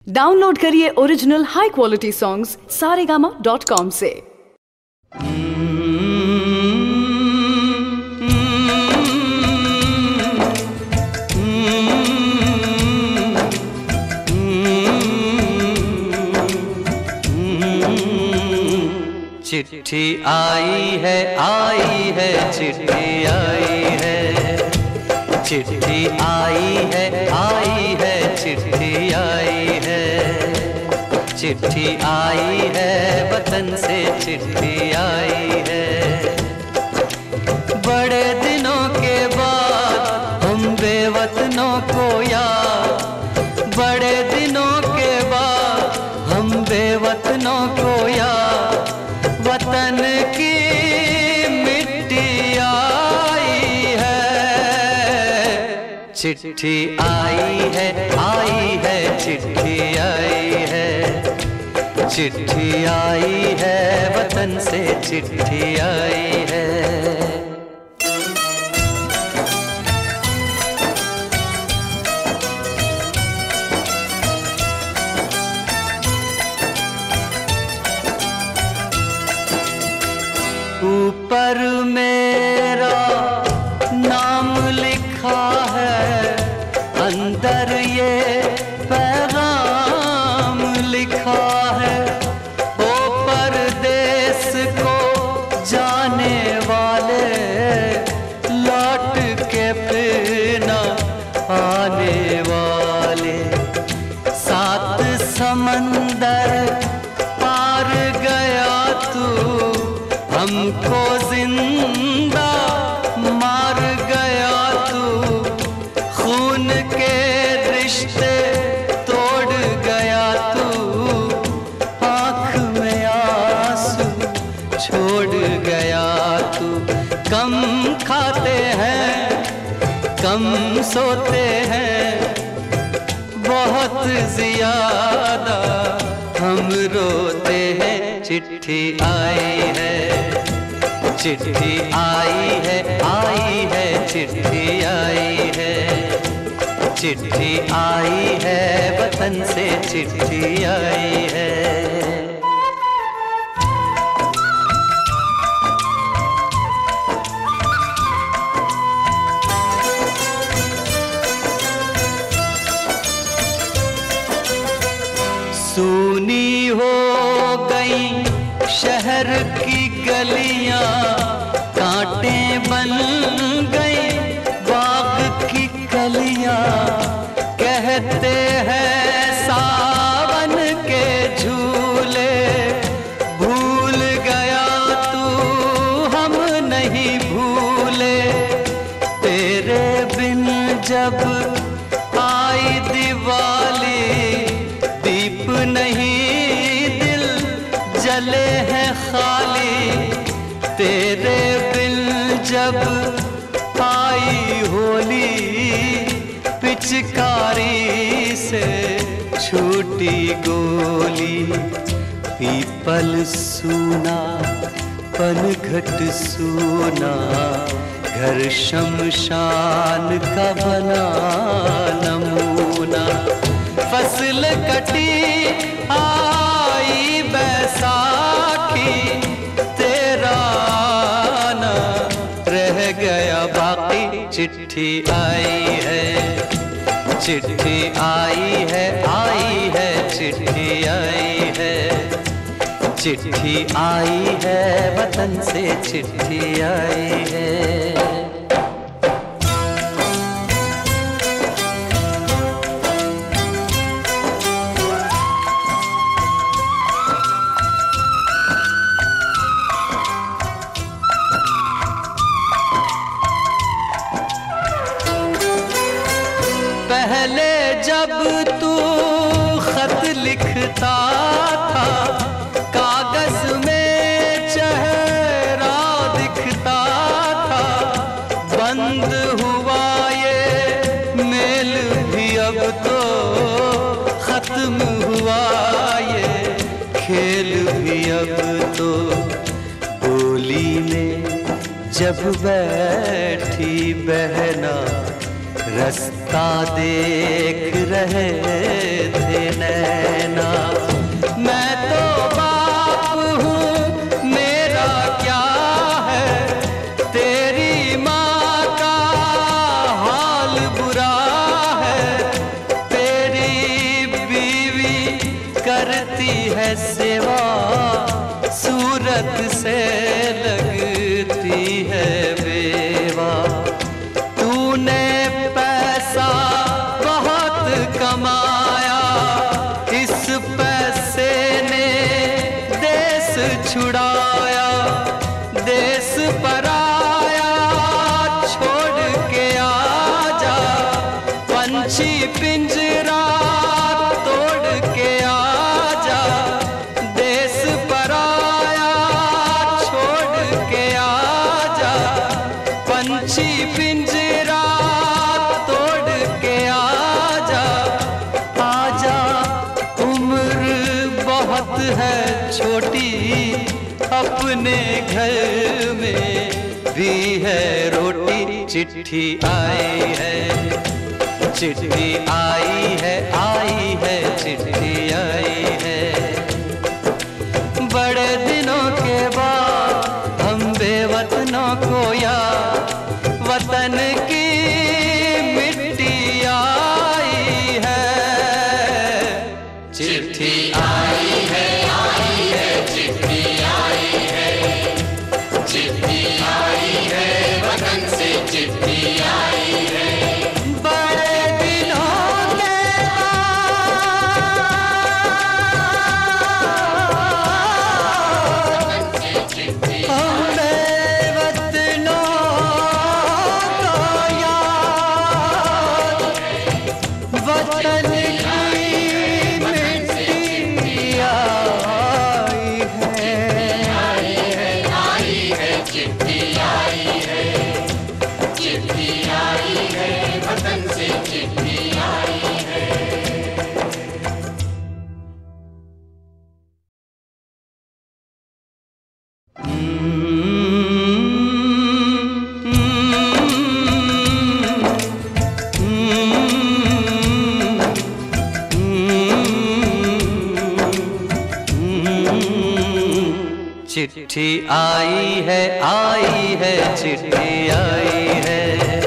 Download करिए original high quality songs saregama.com से। चिट्ठी आई है चिट्ठी आई है, चिट्ठी आई है चिट्ठी आई है, चिट्ठी आई है वतन से चिट्ठी आई है। बड़े दिनों के बाद हम बेवतनों को याद, बड़े दिनों के बाद हम बेवतनों को याद, वतन की मिट्टी आई है। चिट्ठी आई है चिट्ठी आई है, चिट्ठी आई है वतन से चिट्ठी आई है। ऊपर मेरा नाम लिखा है, अंदर ये पैगाम लिखा है। ओ परदेस को जाने वाले, लौट के फिर न आने वाले, सात समंदर पार गया तू, हमको जिंदा मार गया तू, खून के रिश्ते तोड़ गया तू, आँख में आंसू छोड़ गया तू। कम खाते हैं कम सोते हैं, बहुत ज्यादा हम रोते हैं। चिट्ठी आई है, चिट्ठी आई है चिट्ठी आई है, चिट्ठी आई है वतन से चिट्ठी आई है। सूनी हो गई शहर की गलियां, कांटे बन गई बाग की कलियां, कहते हैं सावन के झूले, भूल गया तू हम नहीं भूले। तेरे बिन जब आई दिवाली, दीप नहीं दिल जले हैं खाली, तेरे बिन जब आई होली, पिचकारी से छूटी गोली। पीपल सूना पनघट सूना, घर शमशान का बना नमूना। फसल कटी आई बैसाखी, तेरा आना रह गया बाकी। चिट्ठी आई है, चिट्ठी आई है चिट्ठी आई है, चिट्ठी आई है वतन से चिट्ठी आई है। पहले जब तू खत लिखता था, कागज में चेहरा दिखता था। बंद हुआ ये मेल भी अब तो, खत्म हुआ ये खेल भी अब तो। बोली में जब बैठी बहना, रास्ते का देख रहे थे नैना। मैं तो बाप हूँ, मेरा क्या है, तेरी माँ का हाल बुरा है। तेरी बीवी करती है सेवा, सूरत से लगती है बेवा। तूने पैसा बहुत कमाया, इस पैसे ने देश छुड़ाया। देश पराया छोड़ के आजा, पंछी पिंजरा तोड़ के आजा। देश पराया छोड़ के आजा, पंछी पिंजरा तोड़ के आजा। आजा उम्र बहुत है छोटी, अपने घर में भी है रोटी। चिट्ठी आई है, चिट्ठी आई है, आई है, चिट्ठी आई है। बड़े दिनों के बाद हम बेवतनों को याद, वतन की मिट्टी आई है। चिट्ठी आई है, आई है, चिट्ठी आई है, चिट्ठी आई है, वतन से चिट्ठी आई है। बड़े दिनों के हम बेवतनों को याद, वतन की मिट्टी आई है। चिट्ठी आई है, चिट्ठी आई है, वतन से चिट्ठी आई है। चिट्ठी आई है, आई है, चिट्ठी आई है।